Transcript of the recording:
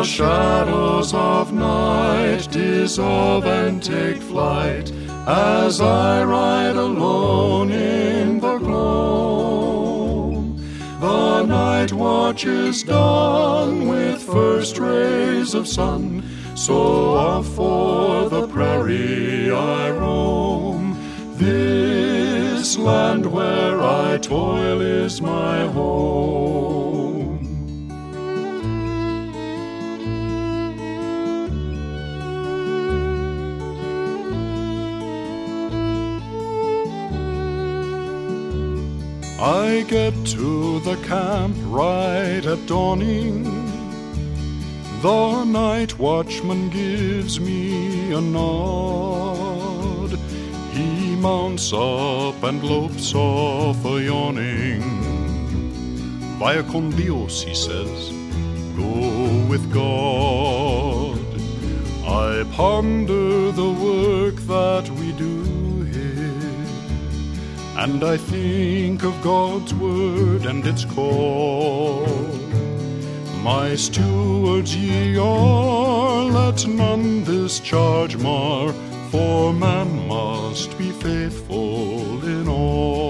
shadows of night dissolve and take flight as I ride alone in the gloam. The night watch is done with first rays of sun, so off for the prairie I roam. This land where I toil is my home. I get to the camp right at dawning. The night watchman gives me a nod. He mounts up and lopes off a yawning. Vaya con Dios, he says, go with God. I ponder the work that we do here, and I think of God's word and its call. My stewards ye are, let none this charge mar, for man must be faithful in all.